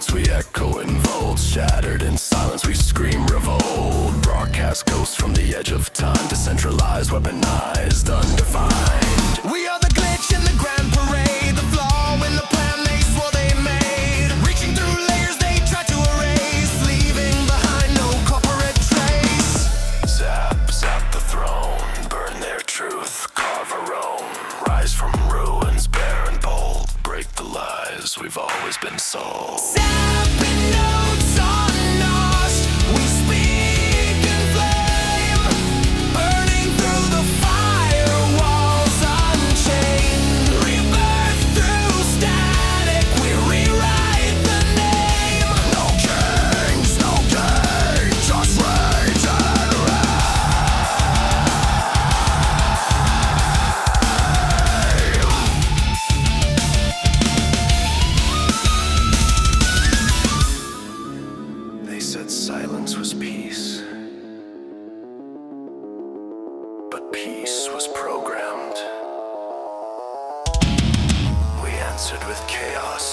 silence we echo in volts. Shattered in silence we scream revolt. Broadcast ghosts from the edge of time. Decentralized, weaponized, undefined. We are the glitch in the grand parade, the flaw in the plan they swore they made. Reaching through layers they try to erase, leaving behind no corporate trace. Zap, zap the throne, burn their truth, carve our own. Rise from ruins, bare and bold. Break the lies we've always been sold. Sapping notes unlost, we speak in flame, burning through the firewalls unchained. Rebirth through static, we rewrite the name. No kings, no king, just rage and rage. They said silence was peace, but peace was programmed. We answered with chaos.